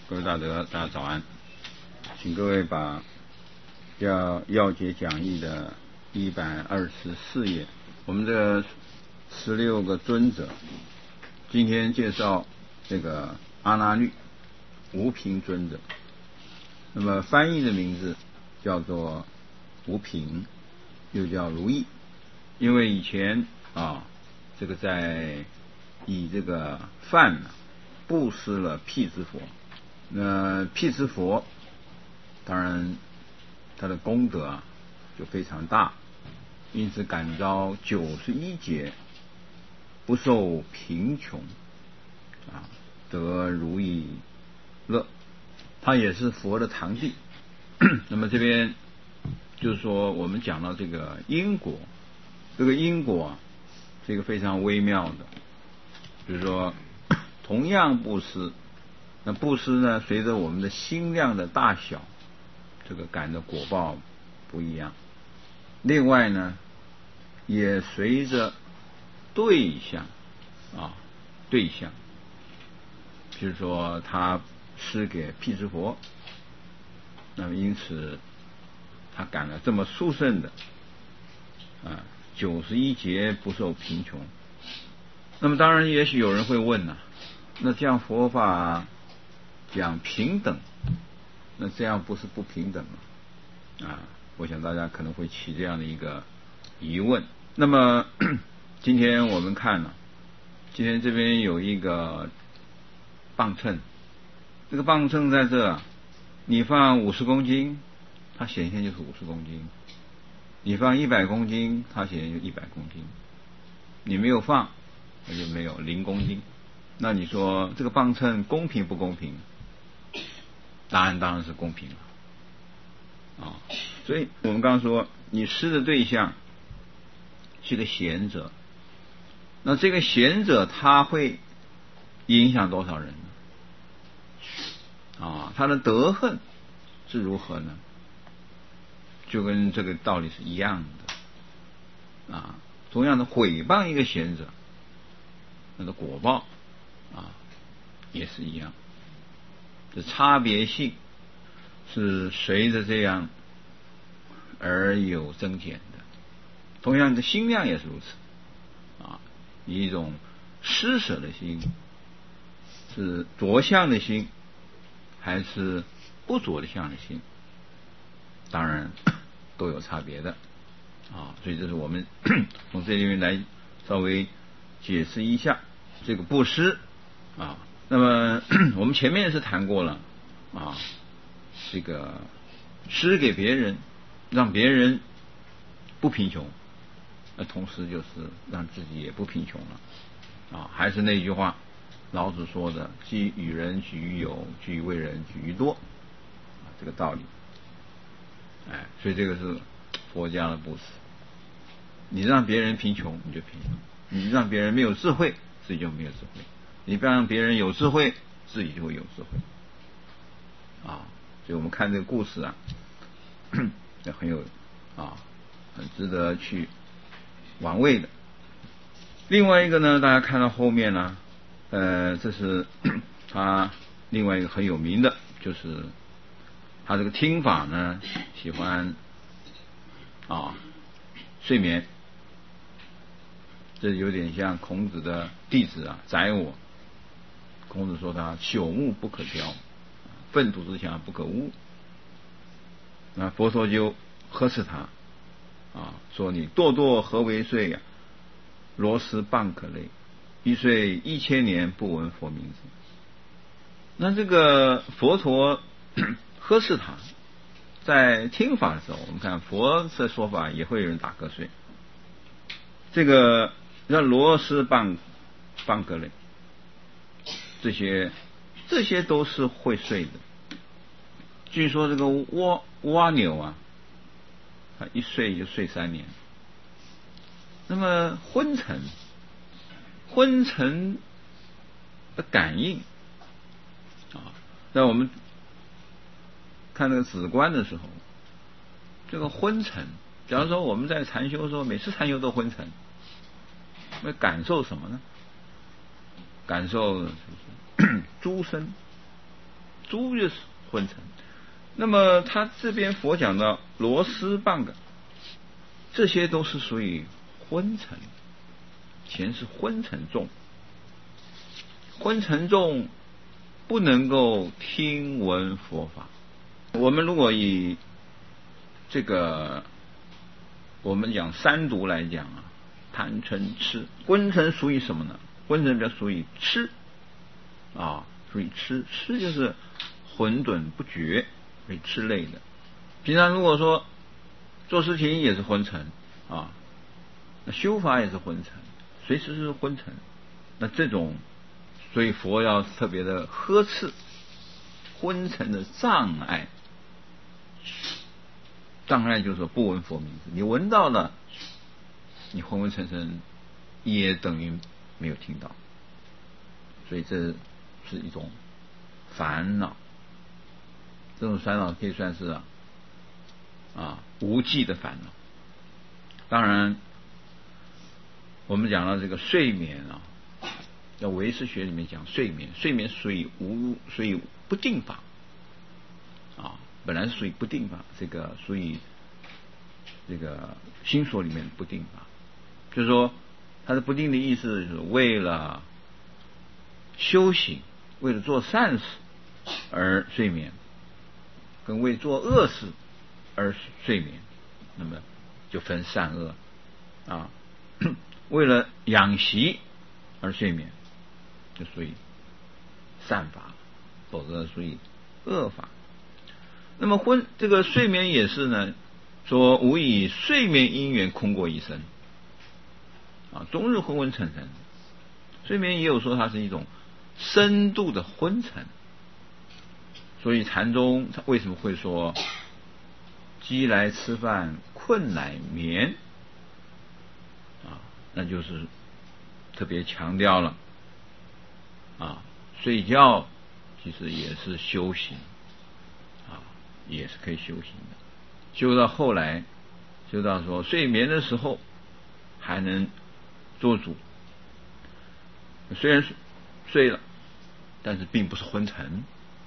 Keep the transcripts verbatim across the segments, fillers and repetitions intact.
各位大德，大家早安，请各位把要要解讲义的一百二十四页，我们的十六个尊者，今天介绍这个阿那律无凭尊者。那么翻译的名字叫做无凭，又叫如意，因为以前啊，这个在以这个饭布施了辟支佛，那辟支佛当然他的功德啊就非常大，因此感召九十一劫不受贫穷啊，得如意乐。他也是佛的堂弟。那么这边就是说，我们讲到这个因果，这个因果啊，这个非常微妙的，就是说同样布施，那布施呢，随着我们的心量的大小，这个感的果报不一样。另外呢，也随着对象啊，对象，就是说他施给辟支佛，那么因此他感了这么殊胜的啊九十一劫不受贫穷。那么当然也许有人会问呐、啊，那这样佛法讲平等，那这样不是不平等吗？啊，我想大家可能会起这样的一个疑问。那么今天我们看了，今天这边有一个磅秤，这个磅秤在这，你放五十公斤，它显现就是五十公斤；你放一百公斤，它显现就一百公斤；你没有放，那就没有零公斤。那你说这个磅秤公平不公平？答案当然是公平了啊！所以我们刚刚说，你施的对象是个贤者，那这个贤者他会影响多少人呢？啊，他的德行是如何呢？就跟这个道理是一样的啊。同样的，毁谤一个贤者，那个果报啊也是一样。这差别性是随着这样而有增减的。同样的心量也是如此啊，一种施舍的心，是着相的心还是不着的相的心，当然都有差别的啊。所以这是我们从这里面来稍微解释一下这个布施啊。那么我们前面是谈过了啊，这个施给别人，让别人不贫穷，那同时就是让自己也不贫穷了啊。还是那句话，老子说的，既与人举于有，居为人举于多啊，这个道理。哎，所以这个是佛家的布施。你让别人贫穷，你就贫穷；你让别人没有智慧，自己就没有智慧。你不让别人有智慧，自己就会有智慧啊。所以我们看这个故事啊，也很有啊，很值得去玩味的。另外一个呢，大家看到后面呢，呃，这是他另外一个很有名的，就是他这个听法呢，喜欢啊睡眠，这有点像孔子的弟子啊，宰我。孔子说他朽木不可雕，粪土之墙不可污。那佛陀就呵斥他啊，说你堕堕何为睡呀、啊？螺丝蚌可类，一睡一千年不闻佛名字。那这个佛陀呵斥他，在听法的时候，我们看佛的说法也会有人打瞌睡。这个让螺丝蚌蚌壳类，这些这些都是会睡的。据说这个蜗蜗牛啊，它一睡就睡三年。那么昏沉，昏沉的感应啊，在我们看那个止观的时候，这个昏沉，假如说我们在禅修的时候，每次禅修都昏沉，那感受什么呢？感受诸生， 诸就是昏沉。那么他这边佛讲到螺丝棒的，这些都是属于昏沉，前是昏沉重，昏沉重不能够听闻佛法。我们如果以这个我们讲三毒来讲啊，贪嗔痴，昏沉属于什么呢？昏沉比较属于痴啊，属于痴，痴就是混沌不觉，为痴类的。平常如果说做事情也是昏沉啊，那修法也是昏沉，随时是昏沉。那这种，所以佛要特别的呵斥昏沉的障碍。障碍就是说不闻佛名字，你闻到了，你昏昏沉沉，也等于没有听到，所以这是一种烦恼。这种烦恼可以算是啊啊无记的烦恼。当然，我们讲到这个睡眠啊，在唯识学里面讲睡眠，睡眠属于无属于不定法啊。本来是属于不定法，这个属于这个心所里面的不定法，就是说它的不定的意思就是为了修行，为了做善事而睡眠，跟为做恶事而睡眠，那么就分善恶啊。为了养习而睡眠，就属于善法，否则属于恶法。那么昏这个睡眠也是呢，说无以睡眠因缘空过一生啊，终日昏昏沉沉。睡眠也有说它是一种深度的昏沉，所以禅宗为什么会说饥来吃饭，困来眠啊？那就是特别强调了啊，睡觉其实也是修行。也是可以修行的，修到后来，修到说睡眠的时候还能做主，虽然睡了，但是并不是昏沉，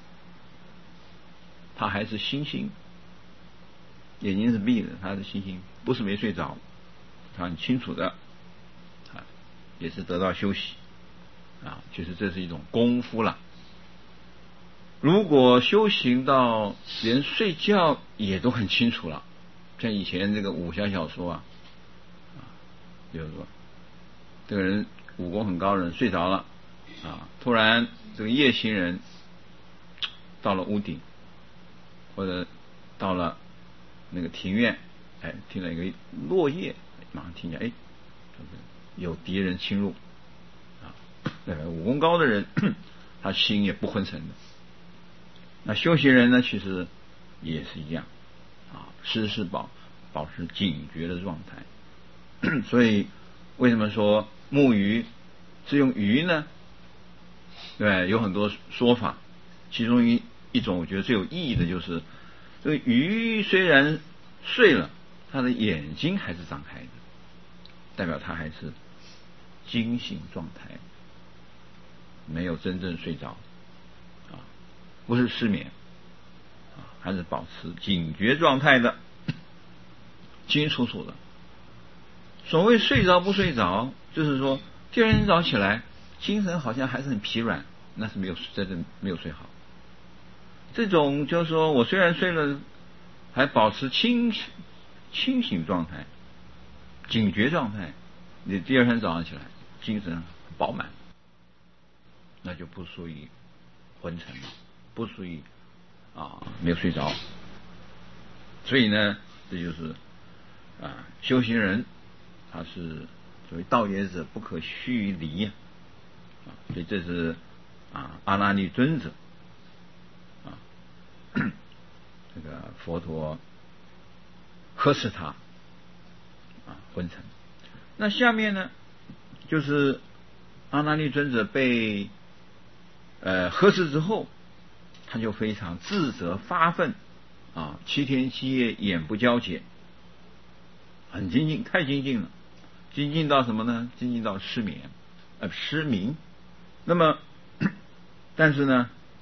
他还是心性，眼睛是闭的，他的心性不是没睡着，他很清楚的，啊，也是得到休息啊，其实这是一种功夫了。如果修行到连睡觉也都很清楚了，像以前这个武侠小说啊，啊，比如说这个人武功很高的人睡着了啊，突然这个夜行人到了屋顶，或者到了那个庭院，哎，听了一个落叶，马上听见，哎，有敌人侵入啊，那个武功高的人，他心也不昏沉的。那修行人呢，其实也是一样啊，时时保保持警觉的状态。所以为什么说木鱼是用鱼呢？对，有很多说法，其中一一种我觉得最有意义的就是，这个鱼虽然睡了，它的眼睛还是张开的，代表它还是惊醒状态，没有真正睡着。不是失眠啊，还是保持警觉状态的，清清楚楚的。所谓睡着不睡着，就是说第二天早起来精神好像还是很疲软，那是没有真正没有睡好。这种就是说我虽然睡了，还保持清清醒状态、警觉状态，你第二天早上起来精神饱满，那就不属于昏沉了。不属于啊没有睡着，所以呢，这就是啊修行人，他是所谓道业者不可虚离啊，所以这是啊阿那律尊者啊这个佛陀呵斥他啊昏沉。那下面呢，就是阿那律尊者被呃呵斥之后。他就非常自责发愤啊，七天七夜眼不交结，很精进，太精进了，精进到什么呢？精进到失眠，呃，失明。那么，但是呢，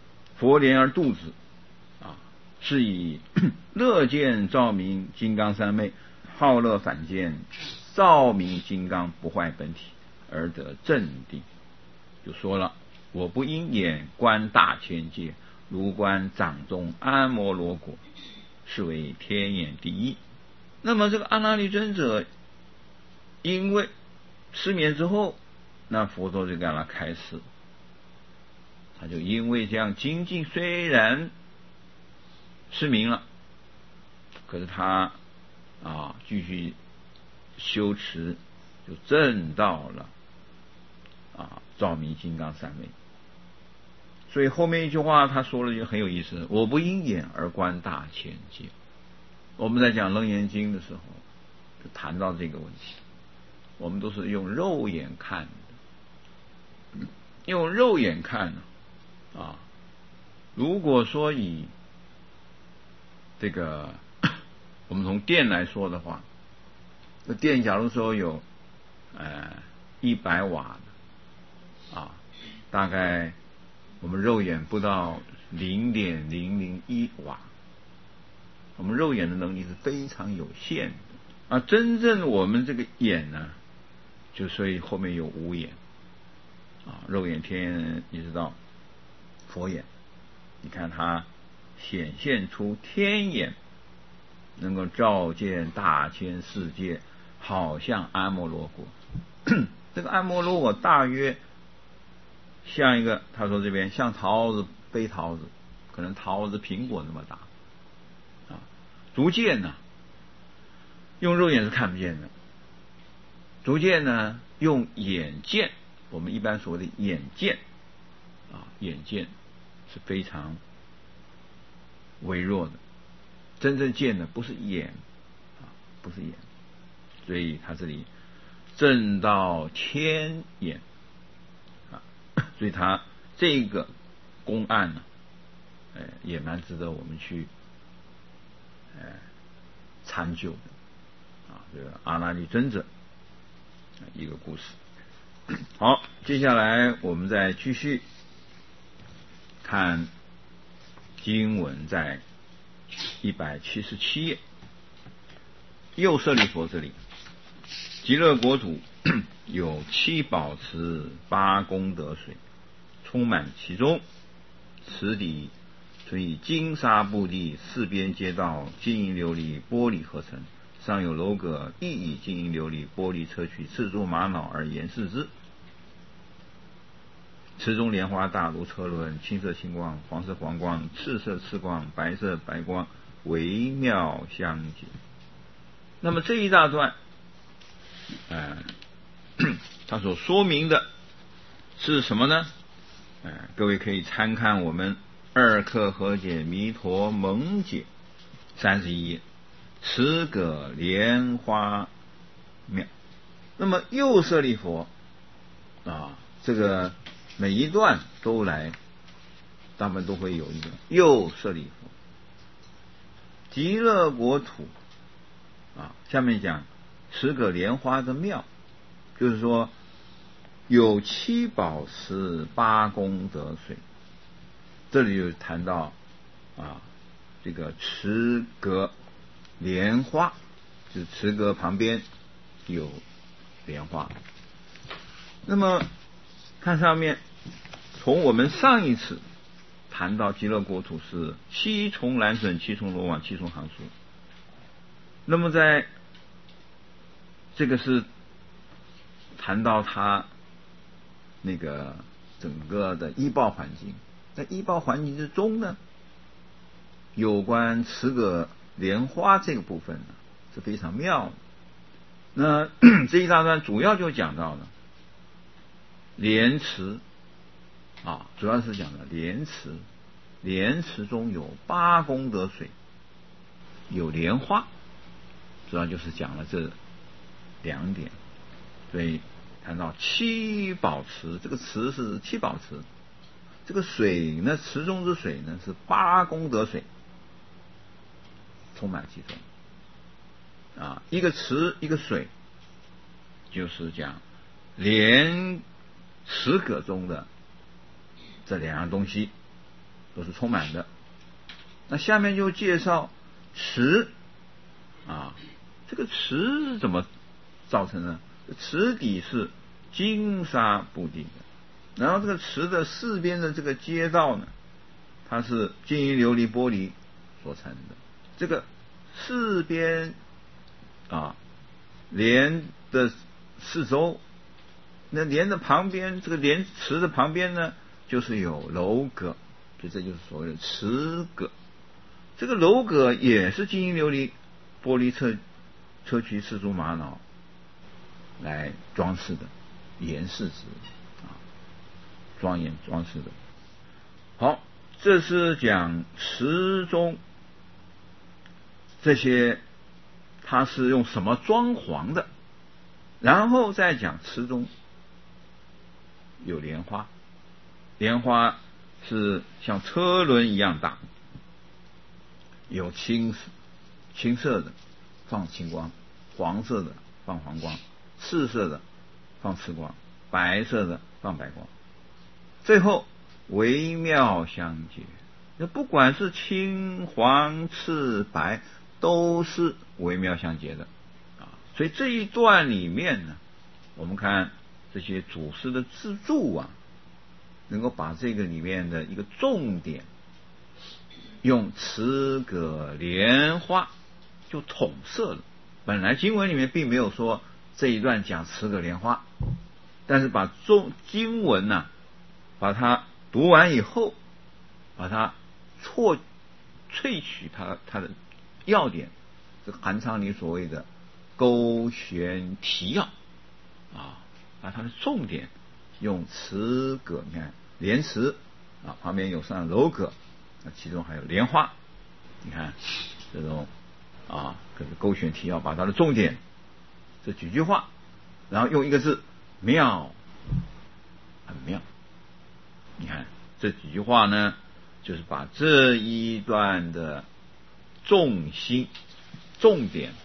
佛莲而度之啊，是以乐见照明金刚三昧，好乐反见照明金刚不坏本体而得正定。就说了，我不因眼观大千界，如观掌中阿摩罗果，是为天眼第一。那么这个阿那律尊者因为失眠之后，那佛陀就给他开示，他就因为这样精进，虽然失明了，可是他啊继续修持，就证到了啊照明金刚三昧。所以后面一句话他说了就很有意思，我不因眼而观大千界。我们在讲楞严经的时候就谈到这个问题，我们都是用肉眼看的，用肉眼看啊，如果说以这个我们从电来说的话，这电假如说有呃一百瓦的啊，大概我们肉眼不到零点零零一瓦，我们肉眼的能力是非常有限的啊。真正我们这个眼呢，就所以后面有五眼啊，肉眼、天眼一直到佛眼，你看它显现出天眼，能够照见大千世界，好像阿摩罗果。这个阿摩罗果大约像一个，他说这边像桃子背桃子，可能桃子苹果那么大啊。足见呢，用肉眼是看不见的，足见呢用眼见，我们一般所谓的眼见啊，眼见是非常微弱的，真正见的不是眼啊，不是眼，所以他这里证到天眼啊，所以他这个公案呢，呃，也蛮值得我们去呃参究的啊，这个阿那律尊者一个故事。好，接下来我们再继续看经文，在一百七十七页，右舍利佛这里，极乐国土有七宝池八功德水，充满其中，池底存以金沙布地，四边街道金银琉璃玻璃合成，上有楼阁，亦以金银琉璃玻璃砗磲赤珠玛瑙而严饰之。池中莲花大如车轮，青色青光，黄色黄光，赤色赤光，白色白光，微妙相结。那么这一大段呃他所说明的是什么呢？呃各位可以参看我们二课合解弥陀蒙解三十一页，持葛莲花妙。那么右舍利佛啊，这个每一段都来，大部分都会有一个右舍利佛。极乐国土啊，下面讲持葛莲花的妙，就是说有七宝池八功德水。这里就谈到啊，这个持葛莲花，就是持葛旁边有莲花。那么看上面，从我们上一次谈到极乐国土是七重蓝笋，七重罗网，七重行树。那么在这个是谈到它那个整个的依报环境，在依报环境之中呢，有关持葛莲花这个部分呢是非常妙的。那这一大段主要就讲到了莲池啊，主要是讲的莲池，莲池中有八功德水，有莲花，主要就是讲了这两点。所以谈到七宝池，这个池是七宝池，这个水呢，池中之水呢是八功德水，充满其中啊。一个池一个水，就是讲莲持葛中的这两样东西都是充满的。那下面就介绍池啊，这个池是怎么造成的？池底是金沙布地的，然后这个池的四边的这个街道呢，它是金银琉璃玻璃所成的。这个四边啊连的四周，那连的旁边，这个连池的旁边呢，就是有楼阁，所以这就是所谓的池阁。这个楼阁也是金银琉璃玻璃砗砗磲丝竹玛瑙来装饰的，严饰之啊，庄严装饰的。好，这是讲池中这些它是用什么装潢的，然后再讲池中有莲花，莲花是像车轮一样大，有青青色的放青光，黄色的放黄光，赤色的放赤光，白色的放白光，最后微妙相接。那不管是青黄赤白，都是微妙相接的啊。所以这一段里面呢，我们看这些祖师的自注啊，能够把这个里面的一个重点，用池阁莲花就统摄了。本来经文里面并没有说这一段讲池阁莲花，但是把中经文呢、啊，把它读完以后，把它错萃取它它的要点，这韩昌黎所谓的勾选提要啊，把它的重点用池阁，你看莲池啊，旁边有上楼阁，那其中还有莲花，你看这种啊，可是勾选提要，把它的重点这几句话，然后用一个字妙，很妙。你看这几句话呢，就是把这一段的重心重点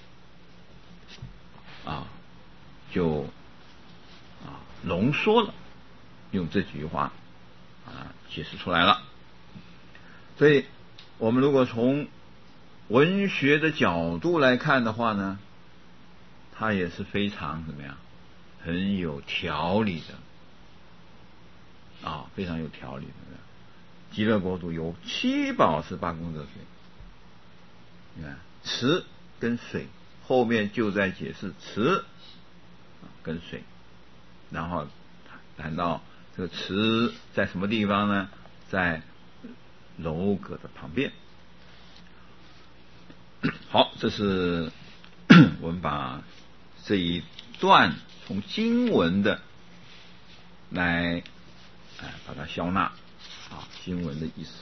啊，就啊浓缩了，用这几句话啊解释出来了。所以我们如果从文学的角度来看的话呢，它也是非常怎么样，很有条理的啊，非常有条理的。极乐国土有七宝是八功德水，你看池跟水后面就在解释池跟水，然后谈到这个池在什么地方呢？在楼阁的旁边。好，这是我们把这一段从经文的来哎把它消纳啊，经文的意思。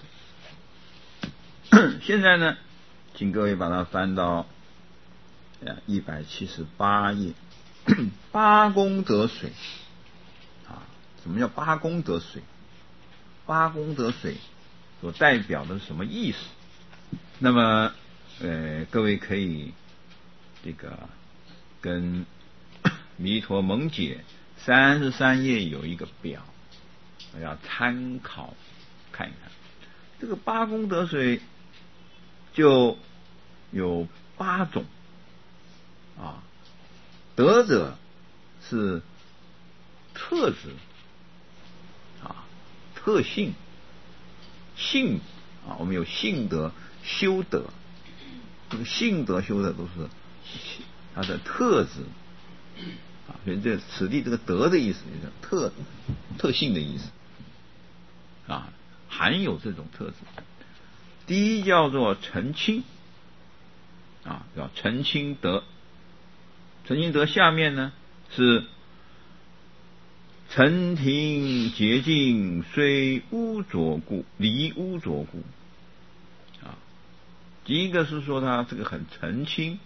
现在呢，请各位把它翻到一百七十八页，八功德水啊，什么叫八功德水？八功德水所代表的是什么意思？那么呃，各位可以这个跟弥陀蒙解三十三页有一个表，要参考看一看。这个八功德水就有八种啊，德者是特质啊，特性性啊，我们有性德、修德，这个性德、修德都是它的特质啊，所以这此地这个德的意思就是特特性的意思啊，含有这种特质。第一叫做澄清啊，叫澄清德。澄清德下面呢是澄庭洁净，虽污浊故，离污浊故啊。第一个是说它这个很澄清，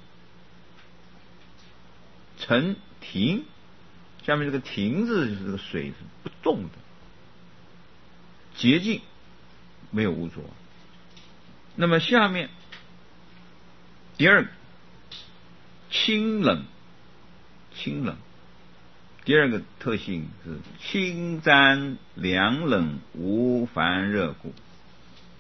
澄庭下面这个庭字就是这个水是不动的，洁净没有污浊。那么下面第二个清冷，清冷，第二个特性是清沾凉冷无烦热故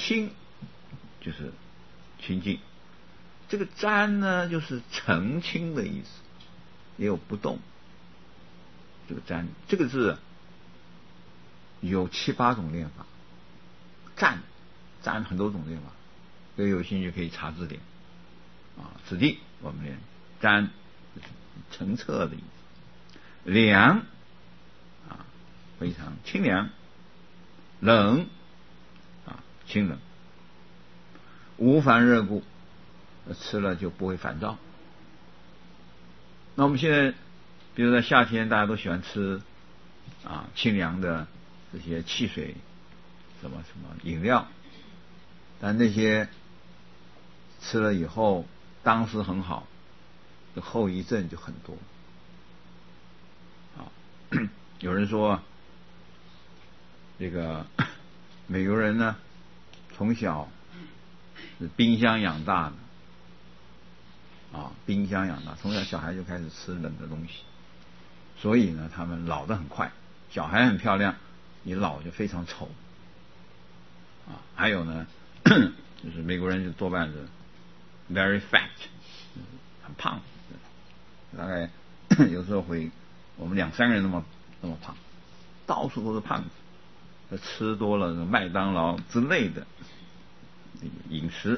清就是清净，这个瞻呢就是澄清的意思，也有不动。这个瞻这个字有七八种念法，瞻瞻很多种念法，所以有兴趣可以查字典啊。此地我们念瞻澄澈的意思，凉啊非常清凉，冷啊清冷，无烦热故，吃了就不会烦躁。那我们现在比如在夏天大家都喜欢吃啊清凉的这些汽水，什么什么饮料，但那些吃了以后当时很好，后遗症就很多啊。有人说这个美国人呢从小是冰箱养大的啊，冰箱养大，从小小孩就开始吃冷的东西，所以呢他们老得很快，小孩很漂亮，你老就非常丑啊。还有呢就是美国人就多半是 very fat， 很胖，大概有时候会我们两三个人那么那么胖，到处都是胖子，吃多了麦当劳之类的饮食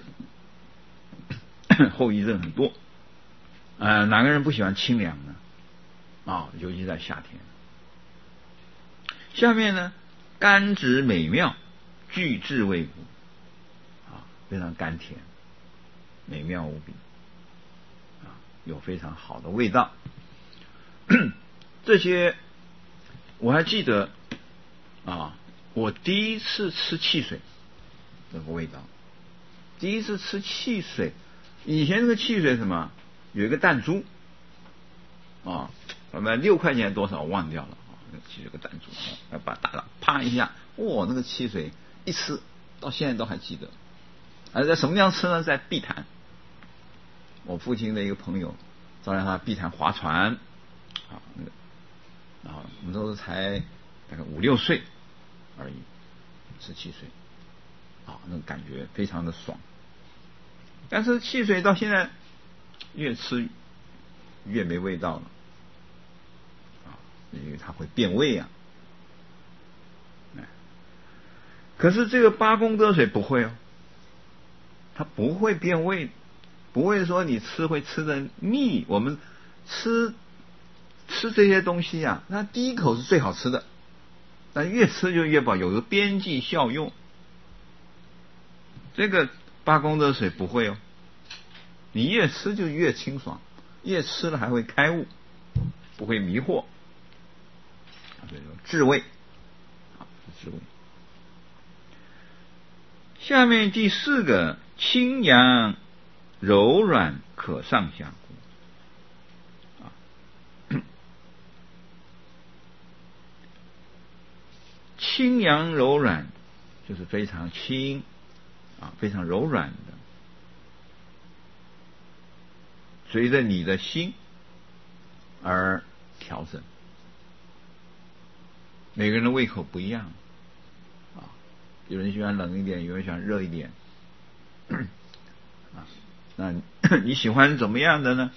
后遗症很多。呃，哪个人不喜欢清凉呢？啊，尤其在夏天。下面呢，甘质美妙，具质味故，啊，非常甘甜，美妙无比，啊，有非常好的味道。这些我还记得啊，我第一次吃汽水那个味道，第一次吃汽水，以前那个汽水什么有一个弹珠啊，什么六块钱多少忘掉了啊，那个汽水有个弹珠，要把它打了，啪一下，哇，那个汽水一吃到现在都还记得。而在什么地方吃呢？在碧潭，我父亲的一个朋友招待他碧潭划船啊，那个然后我们都是才大概五六岁而已，吃汽水啊，那个感觉非常的爽。但是汽水到现在越吃越没味道了啊，因为它会变味啊。可是这个八功德水不会哦，它不会变味，不会说你吃会吃的腻。我们吃吃这些东西啊，那第一口是最好吃的，但越吃就越饱，有个边际效用。这个八功德水不会哦，你越吃就越清爽，越吃了还会开悟，不会迷惑，这种智慧啊，智慧。下面第四个，清扬柔软，可上下故。啊，清扬柔软就是非常轻啊，非常柔软的，随着你的心而调整。每个人的胃口不一样啊，有人喜欢冷一点，有人喜欢热一点啊，那你喜欢怎么样的呢？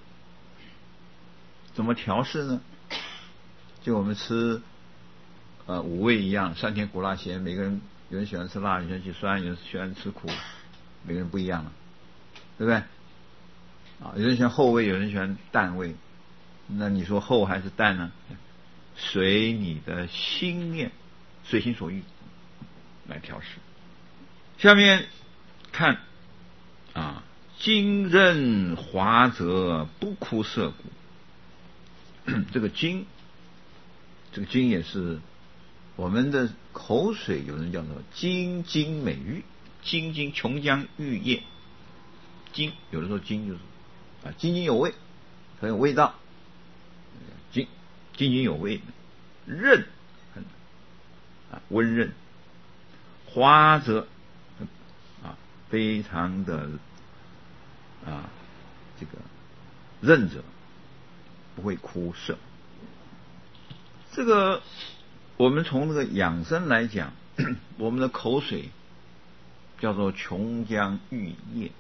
怎么调试呢？就我们吃呃五味一样，酸甜苦辣咸，每个人有人喜欢吃辣，有人喜欢吃酸，有人喜欢吃苦，每个人不一样了，对不对？啊，有人喜欢厚味，有人喜欢淡味，那你说厚还是淡呢？随你的心念，随心所欲来调试。下面看啊，精任华泽，不枯涩故。这个精，这个精也是我们的口水，有人叫做津津美玉，津津琼浆玉液，津有的时候津就是啊津津有味，很有味道，津津津有味，韧啊温润，华泽啊非常的啊这个韧者，不会枯涩。这个我们从那个养生来讲，我们的口水叫做琼浆玉液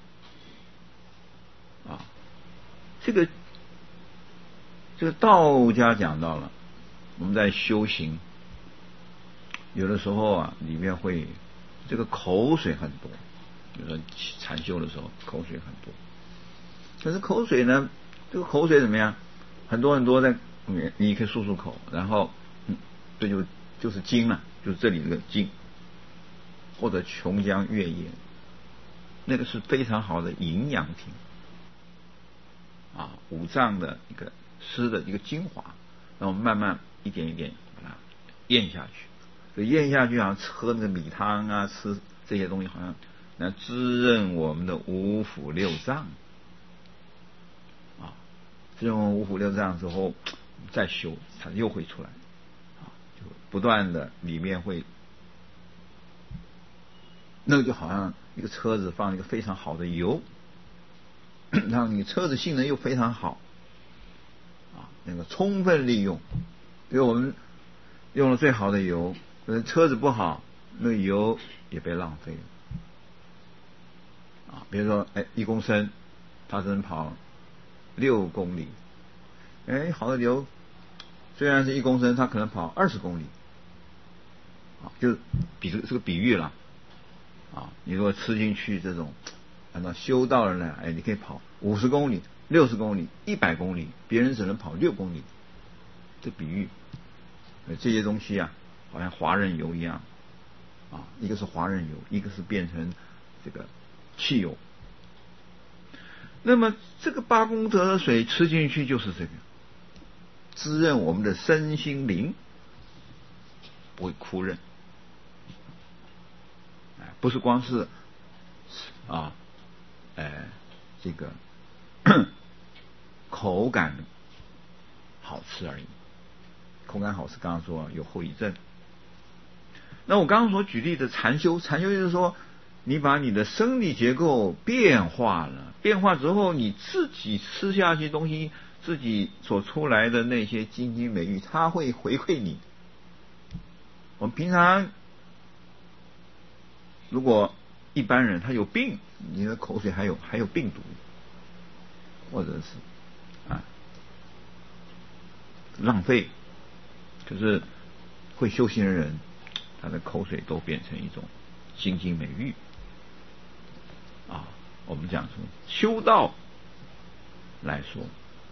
啊。这个这个道家讲到了，我们在修行，有的时候啊，里面会这个口水很多，比如说禅修的时候口水很多，可是口水呢，这个口水怎么样？很多很多在你你可以漱漱口，然后嗯，这就就是精了，就是这里这个精，或者琼浆玉液，那个是非常好的营养品啊，五脏的一个湿的一个精华，然后慢慢一点一点把它咽下去。所以咽下去好像喝那个米汤啊，吃这些东西好像来滋润我们的五腑六脏啊，滋润五腑六脏之后再修，它又会出来啊，就不断的里面会，那个就好像一个车子放一个非常好的油，让你车子性能又非常好啊，那个充分利用，因为我们用了最好的油，车子不好，那个油也被浪费了啊。比如说，哎，一公升，它只能跑六公里，哎，好的油虽然是一公升，它可能跑二十公里啊，就比这个比喻了啊。你如果吃进去这种，按照修道人呢，哎，你可以跑五十公里、六十公里、一百公里，别人只能跑六公里，这比喻，这些东西啊。好像华人油一样啊，一个是华人油，一个是变成这个汽油。那么这个八功德的水吃进去就是这个滋润我们的身心灵，不会枯韧，不是光是啊，哎，这个口感好吃而已。口感好吃，刚刚说有后遗症。那我刚刚所举例的禅修，禅修就是说，你把你的生理结构变化了，变化之后，你自己吃下去东西，自己所出来的那些精精美玉，它会回馈你。我们平常如果一般人他有病，你的口水还有还有病毒，或者是啊浪费，可是会修行的人，他的口水都变成一种精精美玉啊。我们讲从修道来说，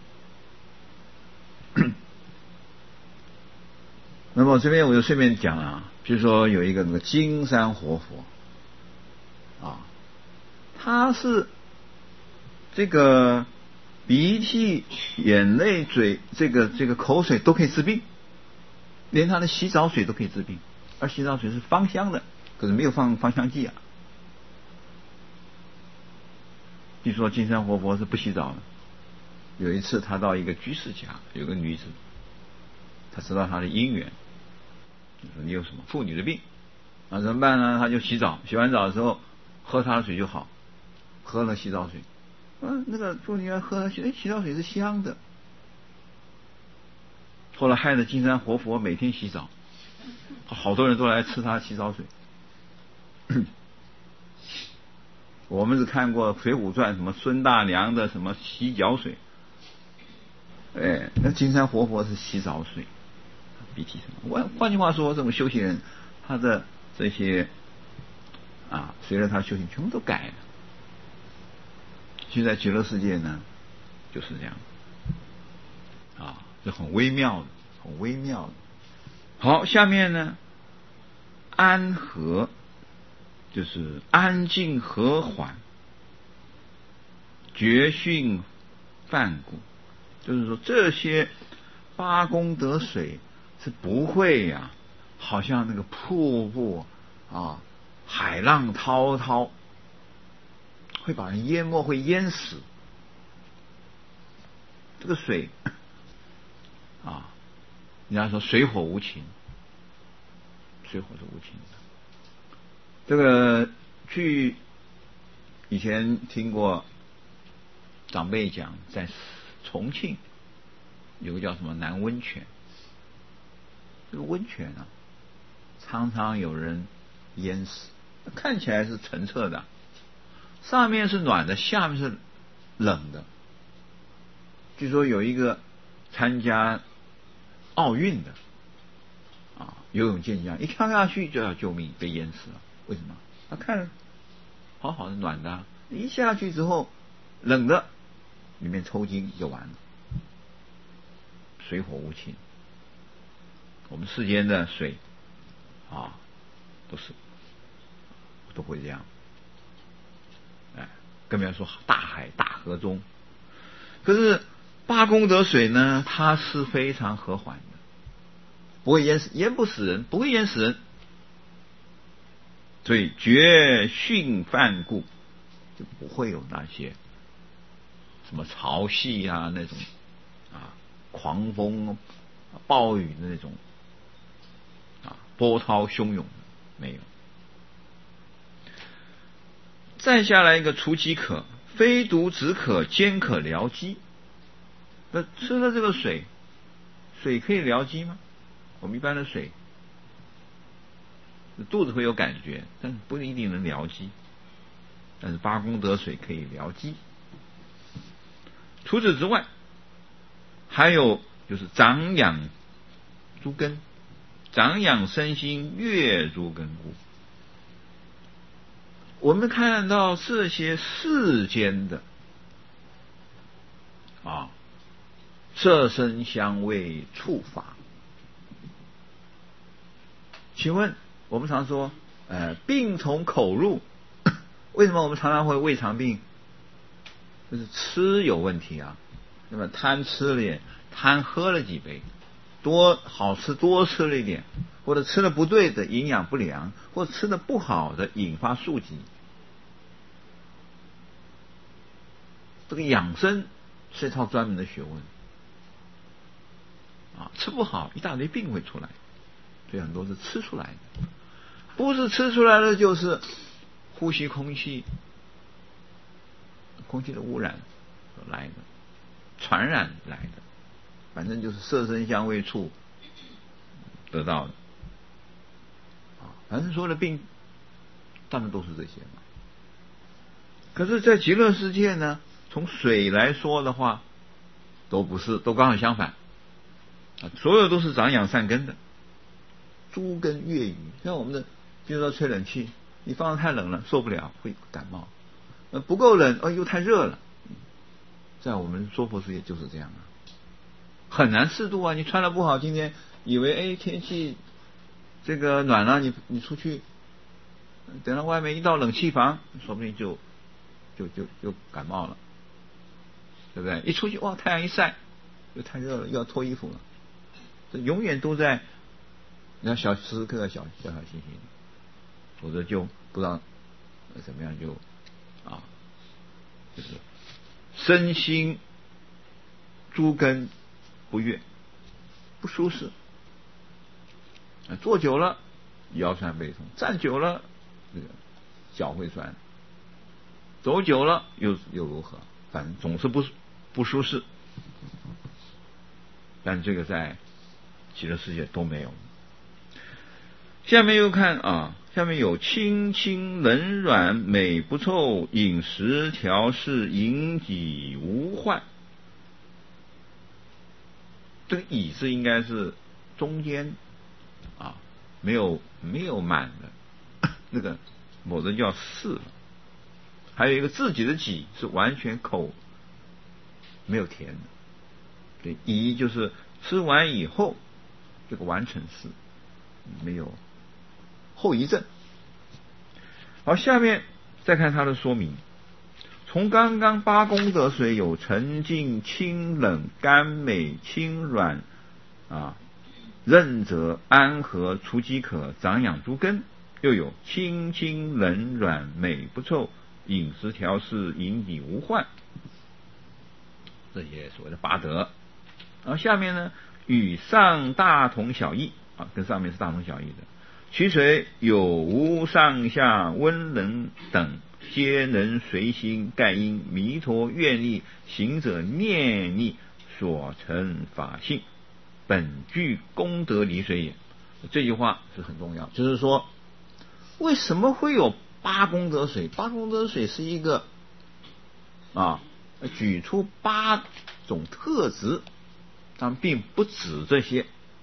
那么这边我就顺便讲啊，比如说有一个那个金山活佛啊，他是这个鼻涕、眼泪、嘴这个这个口水都可以治病，连他的洗澡水都可以治病，而洗澡水是芳香的，可是没有放芳香剂啊。据说金山活佛是不洗澡的。有一次他到一个居士家，有个女子，他知道他的姻缘，就说你有什么妇女的病啊？怎么办呢？他就洗澡，洗完澡的时候喝他的水就好，喝了洗澡水，嗯、啊，那个妇女喝了洗，哎，洗澡水是香的。后来害得金山活佛每天洗澡，好多人都来吃他洗澡水。我们是看过《水浒传》什么孙大娘的什么洗脚水，哎，那金山活佛是洗澡水，鼻涕什么。换换句话说，这种修行人，他的这些啊，随着他修行，全部都改了。现在极乐世界呢，就是这样啊，这很微妙的，很微妙的。好，下面呢，安和。就是安静和缓，觉训梵谷，就是说这些八功德水是不会呀、啊，好像那个瀑布啊，海浪滔滔，会把人淹没，会淹死。这个水啊，人家说水火无情，水火是无情的。这个据以前听过长辈讲，在重庆有个叫什么南温泉，这个温泉啊，常常有人淹死， 看起来是澄澈的，上面是暖的，下面是冷的。据说有一个参加奥运的啊游泳健将，一跳下去就要救命，被淹死了。为什么？他看好好的暖的，一下去之后冷的，里面抽筋就完了，水火无情。我们世间的水啊，都是都会这样，哎，更不要说大海大河中。可是八功德水呢，它是非常和缓的，不会淹死，淹不死人，不会淹死人。所以绝训犯故，就不会有那些什么潮汐啊那种啊狂风暴雨的那种啊波涛汹涌，没有。再下来一个除饥渴，非独止渴，兼可疗饥。那吃了这个水，水可以疗饥吗？我们一般的水肚子会有感觉，但是不一定能疗饥。但是八功德水可以疗饥。除此之外，还有就是长养诸根，长养身心，悦诸根故。我们看到这些世间的啊色声香味触法，请问我们常说呃病从口入，为什么我们常常会胃肠病？就是吃有问题啊。那么贪吃了点，贪喝了几杯，多好吃多吃了一点，或者吃的不对的营养不良，或者吃的不好的引发宿疾。这个养生是一套专门的学问啊，吃不好一大堆病会出来，所以很多是吃出来的，不是吃出来的就是呼吸空气，空气的污染来的，传染来的，反正就是色声香味触得到的啊，反正所有的病大部分都是这些嘛。可是在极乐世界呢，从水来说的话都不是，都刚好相反啊，所有都是长养善根的，诸根悦于。像我们的比如说吹冷气，你放得太冷了受不了会感冒，呃不够冷哦又太热了，在我们娑婆世界就是这样啊，很难适度啊。你穿的不好，今天以为哎天气这个暖了，你你出去等到外面一到冷气房，说不定就就就就感冒了，对不对？一出去哇太阳一晒又太热了，又要脱衣服了。这永远都在你要小时时刻要小小小心心，否则就不知道怎么样就啊就是身心诸根不悦不舒适，坐久了腰酸背痛，站久了这个脚会酸，走久了又又如何？反正总是不不舒适。但这个在极乐世界都没有。下面又看啊，下面有清清冷软美不臭，饮食调适饮己无患。这个乙字应该是中间啊，没有没有满的那个，否则就要四了。还有一个自己的己是完全口没有甜的，对，乙就是吃完以后这个完成式没有后遗症。好，下面再看它的说明。从刚刚八功德水有沉静、清冷、甘美、清软啊、润泽、安和、除饥渴、长养诸根，又有清清冷软美不臭，饮食调适饮己无患，这些所谓的八德。然后下面呢，与上大同小异啊，跟上面是大同小异的。其水有无上下温冷等，皆能随心盖因弥陀愿力行者念力所成法性，本具功德离水也。这句话是很重要，就是说为什么会有八功德水，八功德水是一个啊，举出八种特质，但并不止这些，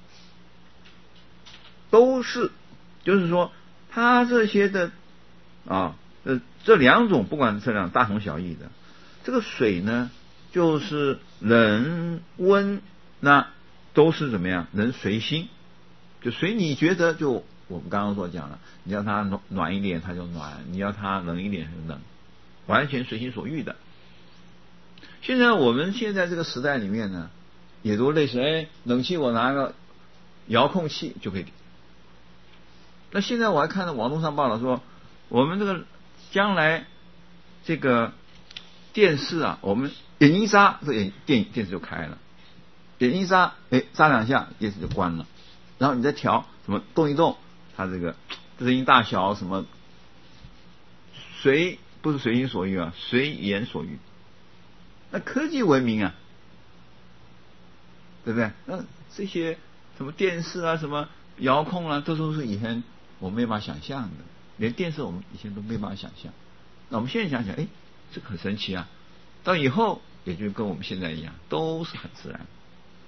都是，就是说，它这些的啊，呃，这两种不管这两大同小异的，这个水呢，就是冷温，那都是怎么样？能随心，就随你觉得就。我们刚刚所讲了，你要它暖暖一点，它就暖；你要它冷一点，它就冷，完全随心所欲的。现在我们现在这个时代里面呢，也都类似，哎，冷气我拿个遥控器就可以。那现在我还看到网络上报道说，我们这个将来这个电视啊，我们点一刹，这眼电电视就开了；点一刹，哎，刹两下，电视就关了。然后你再调什么动一动。它这个声音大小什么随不是随心所欲啊，随言所欲。那科技文明啊，对不对？那这些什么电视啊、什么遥控啊，这都是以前我们没办法想象的，连电视我们以前都没办法想象。那我们现在想想，哎，这个很神奇啊！到以后也就跟我们现在一样，都是很自然。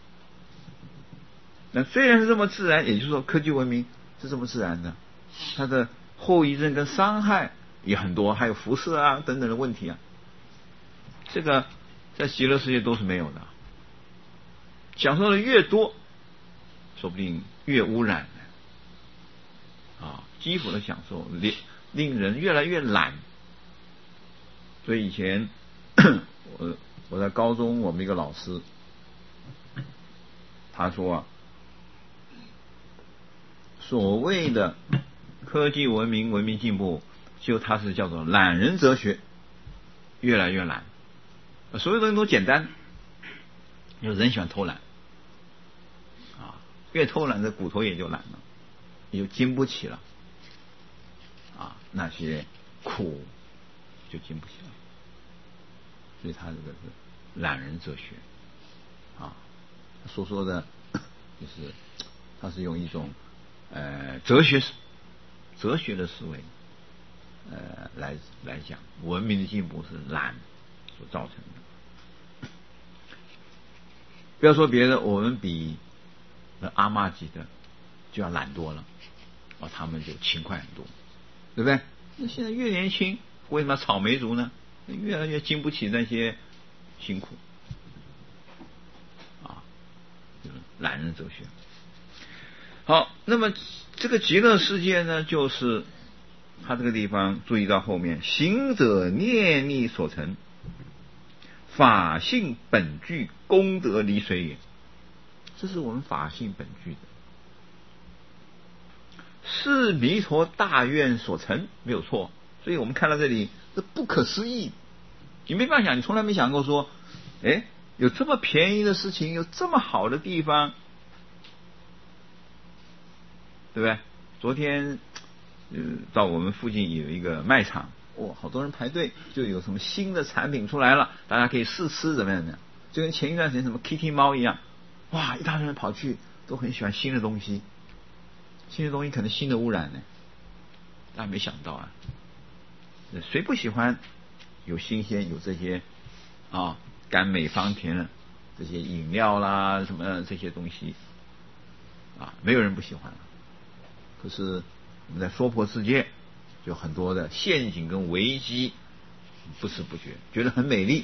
那虽然是这么自然，也就是说科技文明是这么自然的，它的后遗症跟伤害也很多，还有辐射啊等等的问题啊，这个在极乐世界都是没有的。享受的越多，说不定越污染啊，肌肤的享受令令人越来越懒。所以以前我我在高中，我们一个老师他说啊，所谓的科技文明文明进步，就它是叫做懒人哲学，越来越懒，所有东西都简单，有人喜欢偷懒啊，越偷懒这骨头也就懒了，也就经不起了啊，那些苦就经不起了，所以他这个是懒人哲学啊，所说的就是他是用一种呃哲学哲学的思维呃来来讲，文明的进步是懒所造成的。不要说别的，我们比那阿嬷级的就要懒多了，哦，他们就勤快很多，对不对？那现在越年轻，为什么草莓族呢？越来越经不起那些辛苦啊，就是懒人哲学。好，那么这个极乐世界呢，就是他这个地方注意到后面，行者念力所成，法性本具，功德离水也。这是我们法性本具的，是弥陀大愿所成，没有错。所以我们看到这里，这不可思议，你没办法想，你从来没想过说，哎，有这么便宜的事情，有这么好的地方，对不对？昨天呃，到我们附近有一个卖场，哇，好多人排队，就有什么新的产品出来了，大家可以试吃，怎么样的？就跟前一段时间什么 Kitty 猫一样，哇，一大堆人跑去，都很喜欢新的东西，新的东西可能新的污染呢，大家没想到啊，谁不喜欢有新鲜，有这些啊甘美芳甜的这些饮料啦，什么这些东西啊，没有人不喜欢。可是我们在娑婆世界，有很多的陷阱跟危机，不知不觉觉得很美丽，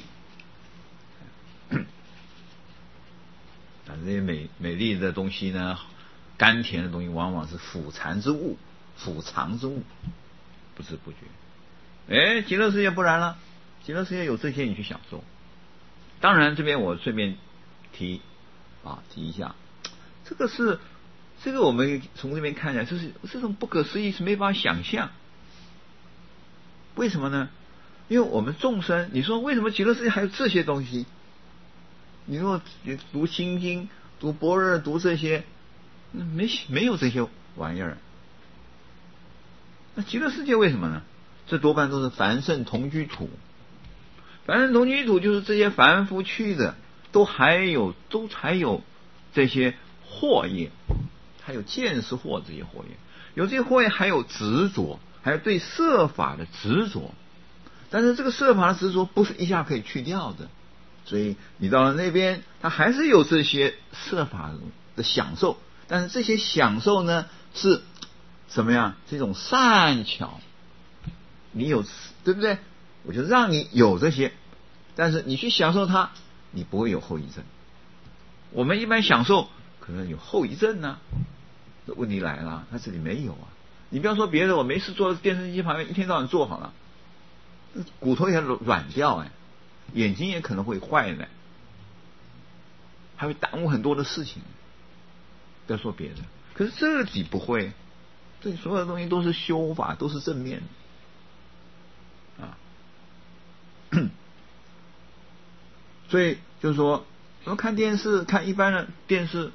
但这些美美丽的东西呢，甘甜的东西往往是腐残之物，腐藏之物，不知不觉。哎，极乐世界不然了，极乐世界有这些你去享受。当然，这边我顺便提啊提一下，这个是。这个我们从这边看起来，就是这种不可思议，是没法想象。为什么呢？因为我们众生，你说为什么极乐世界还有这些东西？你说读心经、读般若、读这些，没没有这些玩意儿。那极乐世界为什么呢？这多半都是凡圣同居土。凡圣同居土就是这些凡夫去的，都还有都还有这些惑业。还有见识惑这些惑业，有这些惑业还有执着， 还有对色法的执着。但是这个色法的执着不是一下可以去掉的，所以你到了那边，它还是有这些色法的享受，但是这些享受呢是什么样？是一种善巧，你有对不对？我就让你有这些，但是你去享受它，你不会有后遗症。我们一般享受可能有后遗症呢、啊，问题来了，它这里没有啊。你不要说别的，我没事坐在电视机旁边一天到晚坐好了，骨头也软掉哎，眼睛也可能会坏呢，还会耽误很多的事情。不要说别的，可是这里不会，这所有的东西都是修法，都是正面的啊。所以就是说，我们看电视，看一般的电视，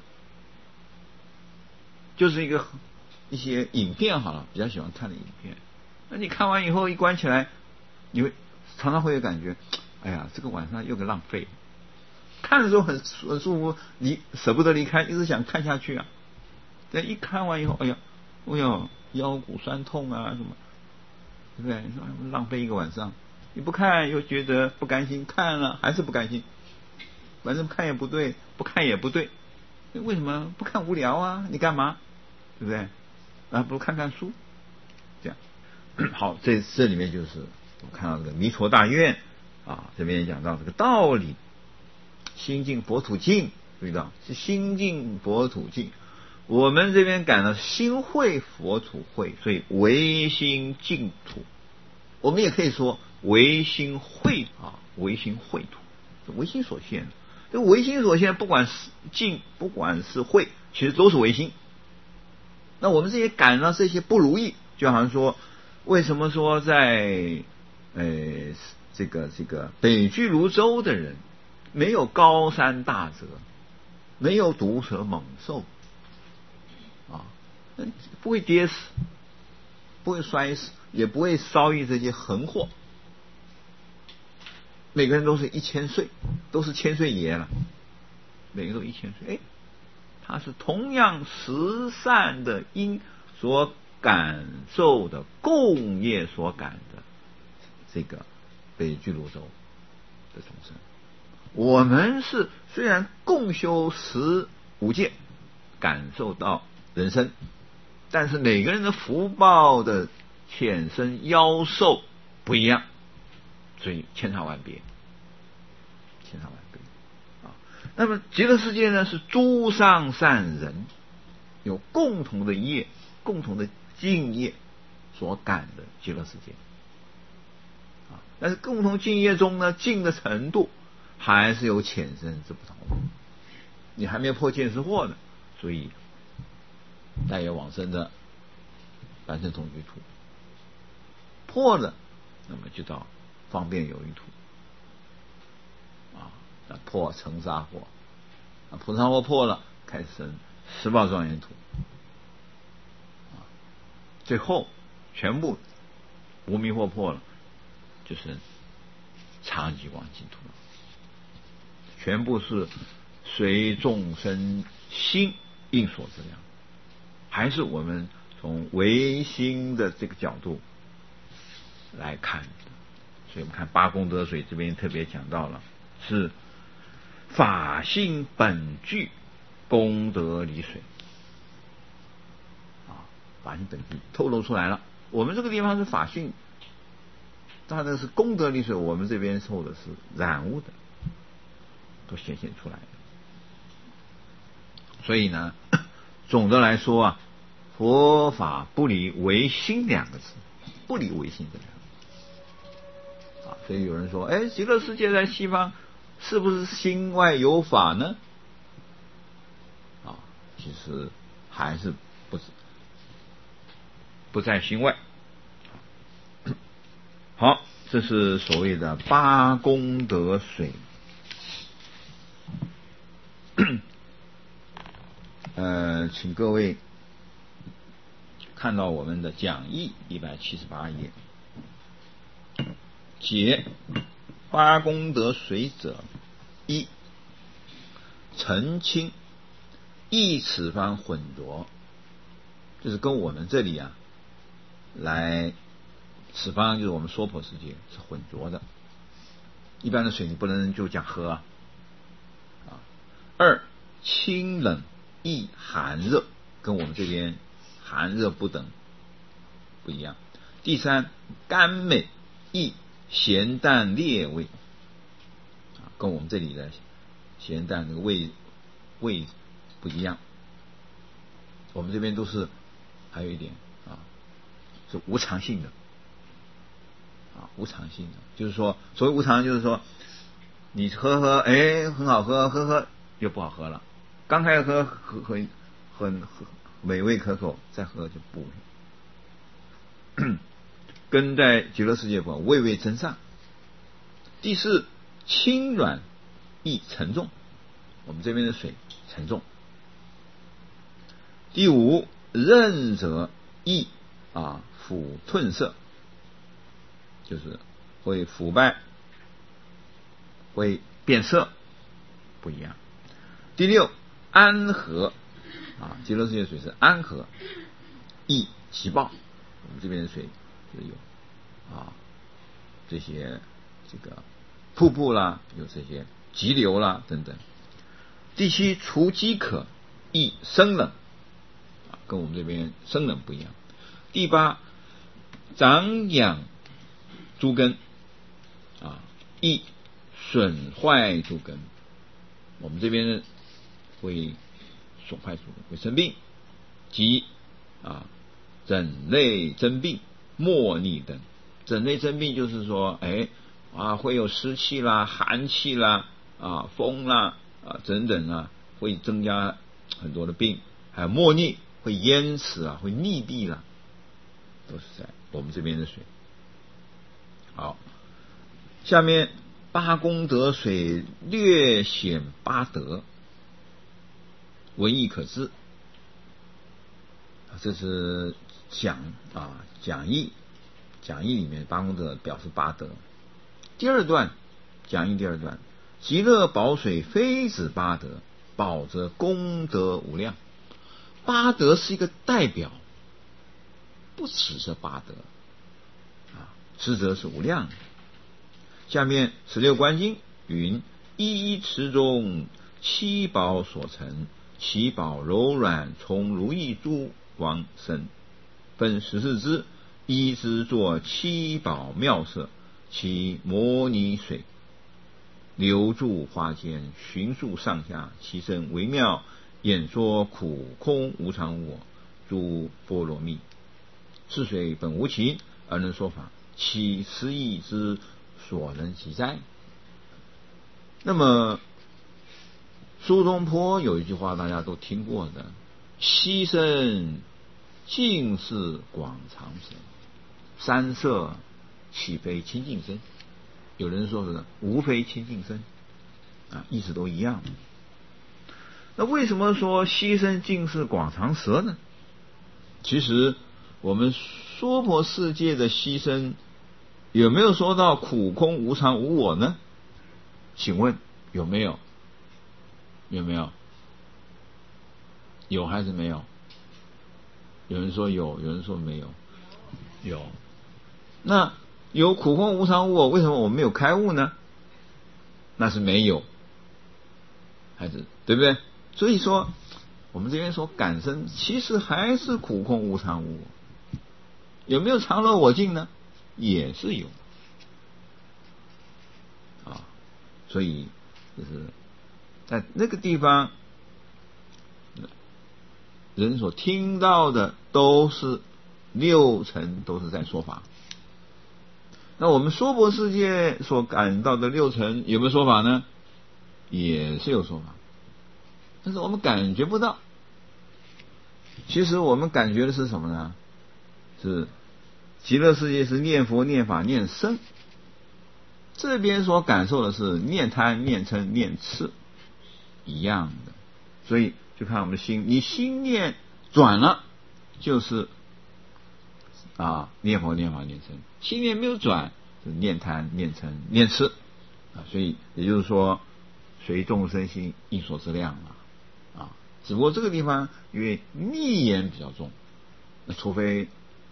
就是一个一些影片好了，比较喜欢看的影片。那你看完以后一关起来，你会常常会有感觉，哎呀，这个晚上又个浪费。看的时候很很舒服，你舍不得离开，一直想看下去啊。但一看完以后，哎呀，哎呀，腰骨酸痛啊什么，对不对？你说浪费一个晚上，你不看又觉得不甘心，看了还是不甘心，反正看也不对，不看也不对，为什么不看？无聊啊，你干嘛？对不对？啊，不如看看书，这样。好，这这里面就是我看到这个弥陀大愿啊，这边讲到这个道理，心净佛土净，注意到是心净佛土净。我们这边改了心会佛土会，所以唯心净土。我们也可以说唯心会啊，唯心会土，唯心所现。这唯心所现，不管是净，不管是会，其实都是唯心。那我们这些感了这些不如意，就好像说，为什么说在呃这个这个北俱泸州的人没有高山大泽，没有毒蛇猛兽啊，不会跌死，不会摔死，也不会遭遇这些横祸。每个人都是一千岁，都是千岁爷了，每个都一千岁。哎，他是同样十善的因所感受的共业所感的这个北俱泸州的众生。我们是虽然共修十五戒，感受到人生，但是每个人的福报的浅深夭寿不一样，所以千差万别，千差万别啊。那么极乐世界呢，是诸上善人有共同的业、共同的净业所感的极乐世界啊。但是共同净业中呢，净的程度还是有浅深之不同。你还没有破见识惑呢，所以带有往生的凡圣同居土，破了，那么就到方便有余土啊，那破成沙惑，啊，普沙惑破了，开始生十报庄严土啊，最后全部无明惑破了，就是常寂光净土了，全部是随众生心应所之量，还是我们从唯心的这个角度来看的。所以我们看八功德水这边特别讲到了，是法性本具功德离水啊，法性本具透露出来了。我们这个地方是法性，它的是功德离水，我们这边受的是染污的，都显现出来了。所以呢，总的来说啊，佛法不离唯心两个字，不离唯心这两个字啊。所以有人说，哎，极乐世界在西方是不是心外有法呢？啊，其实还是不是不在心外。好，这是所谓的八功德水。呃，请各位看到我们的讲义一百七十八页，解八功德水者，一澄清异此番混浊，就是跟我们这里啊来，此方就是我们娑婆世界是浑浊的，一般的水你不能就讲喝啊。啊，二清冷易寒热，跟我们这边寒热不等不一样。第三，甘美易咸淡烈味，啊，跟我们这里的咸淡那个味味不一样。我们这边都是还有一点啊，是无常性的啊，无常性的，就是说，所谓无常，就是说，你喝喝，哎，很好喝，喝喝又不好喝了。刚开始喝很很很美味可口，再喝就不。跟在极乐世界不味味增上。第四，轻软易沉重，我们这边的水沉重。第五，任者易啊腐褪色，就是会腐败，会变色，不一样。第六，安和啊，极乐世界水是安和，易急暴，我们这边的水就是有啊这些这个瀑布啦，有这些急流啦等等。第七，除饥渴易生冷，跟我们这边生冷不一样。第八，长养诸根啊，易损坏诸根，我们这边会损坏诸根，会生病，及啊疹类真病、莫逆等。疹类真病就是说，哎啊会有湿气啦、寒气啦、啊风啦啊等等啊，会增加很多的病，还有莫逆。会淹死啊，会溺毙啦，都是在我们这边的水。好，下面八功德水略显八德，文义可知。这是讲啊讲义，讲义里面八功德表示八德。第二段讲义第二段，极乐宝水非止八德，宝则功德无量。八德是一个代表，不只是八德啊，实则是无量的。下面十六观经云：一一池中七宝所成，其宝柔软，从如意珠王生，分十四支，一支作七宝妙色，其摩尼水流注花间，循数上下，其身微妙，演说苦空无常无我诸波罗蜜。是水本无情而能说法，其失意之所能及哉？那么苏东坡有一句话大家都听过的：溪声尽是广长舌，山色岂非清净身？有人说是无非清净身啊，意思都一样。那为什么说溪声尽是广长舌呢？其实我们娑婆世界的溪声有没有说到苦空无常无我呢？请问有没有？有没有？有还是没有？有人说有，有人说没有。有。那有苦空无常无我，为什么我们没有开悟呢？那是没有，还是对不对？所以说我们这边说感生，其实还是苦空无常无我。有没有常乐我净呢？也是有啊。所以就是在那个地方，人所听到的都是六尘，都是在说法。那我们娑婆世界所感到的六尘有没有说法呢？也是有说法，但是我们感觉不到。其实我们感觉的是什么呢？是极乐世界是念佛念法念僧，这边所感受的是念贪念嗔念痴一样的。所以就看我们的心，你心念转了就是啊念佛念法念僧，心念没有转是念贪念嗔念痴啊。所以也就是说随众生心应所知量啊。只不过这个地方因为逆言比较重，那除非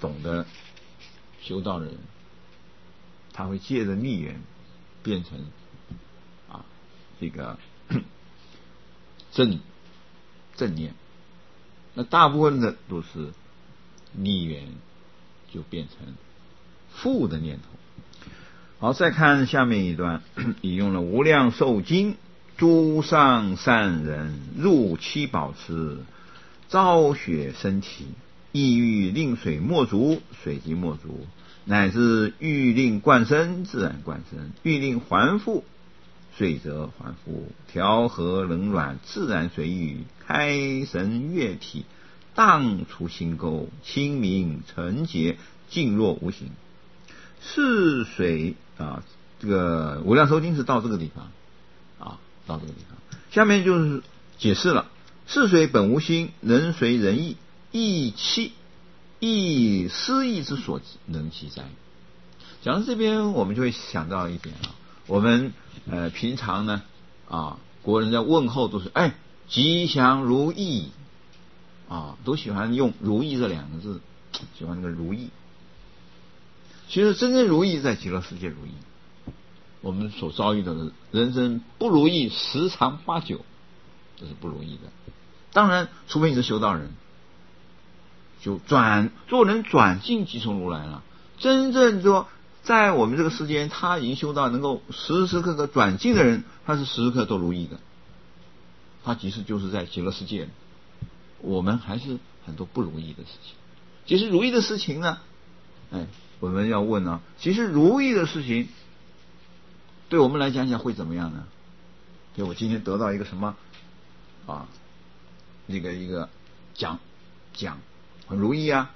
懂得修道的人，他会借着逆缘变成啊这个正正念。那大部分的都是逆缘就变成负的念头。好，再看下面一段，引用了《无量寿经》，诸上善人入七宝池，昭雪身体，意欲令水没足，水即没足，乃至欲令灌身，自然灌身，欲令还复，水则还复，调和冷暖，自然随遇，开神悦体，荡除心垢，清明澄洁，静若无形。是水啊，这个无量寿经是到这个地方啊，到这个地方，下面就是解释了。是水本无心，能随人意，意气，意思意之所能记载。讲到这边，我们就会想到一点啊，我们呃平常呢啊，国人在问候都是哎吉祥如意啊，都喜欢用如意这两个字，喜欢那个如意。其实真正如意在极乐世界如意，我们所遭遇的人生不如意十常八九，这是不如意的。当然除非你是修道人，就转做人转进即从如来了。真正说在我们这个世间他已经修到能够时时刻刻转进的人，他是时时刻刻都如意的，他其实就是在极乐世界。我们还是很多不如意的事情。其实如意的事情呢，哎，我们要问呢、啊，其实如意的事情对我们来讲讲会怎么样呢？就我今天得到一个什么啊，那个一个奖奖很如意啊，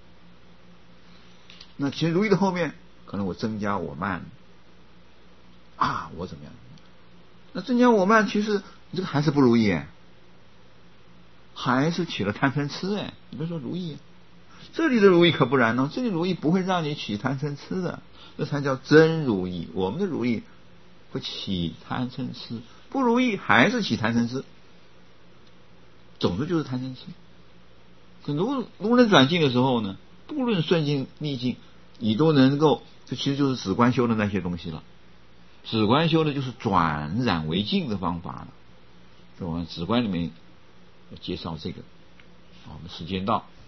那其实如意的后面可能我增加我慢啊，我怎么样？那增加我慢，其实这个还是不如意，还是起了贪嗔痴哎。你别说如意，这里的如意可不然哦，这里如意不会让你起贪嗔痴的，这才叫真如意。我们的如意会起贪嗔痴，不如意还是起贪嗔痴，总之就是贪嗔痴。可如如能转境的时候呢，不论顺境逆境，你都能够，这其实就是止观修的那些东西了。止观修的就是转染为净的方法了。我们止观里面介绍这个，我们时间到。